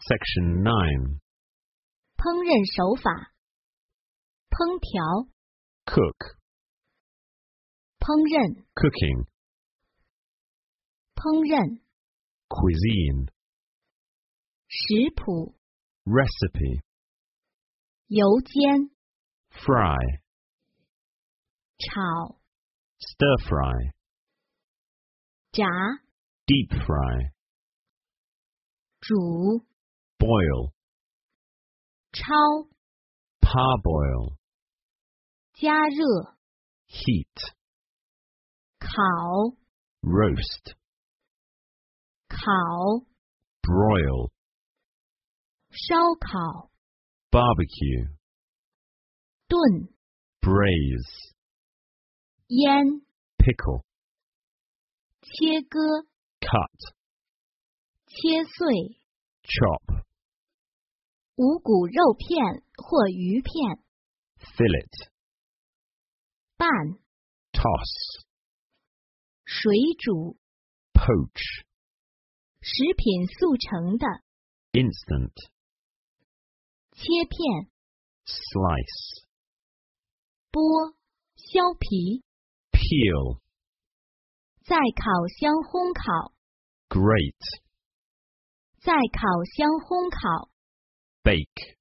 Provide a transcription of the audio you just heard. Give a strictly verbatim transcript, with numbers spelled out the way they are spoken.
Section nine. 烹饪手法。烹调 Cook, 烹饪 cooking, 烹饪 cuisine, 食谱 recipe, 油煎 fry, 炒 stir fry, 炸 deep fry, 煮 boil, 焯 parboil, 加热 heat, 烤 roast, 烤 broil, 烧烤 barbecue, 炖 braise, 腌 pickle, 切割 cut, 切碎 chop, 五谷肉片或鱼片 fillet, 拌 toss, 水煮 poach, 食品速成的 instant, 切片 slice, 剥削皮 peel, 在烤箱烘烤 grate, 在烤箱烘烤 bake.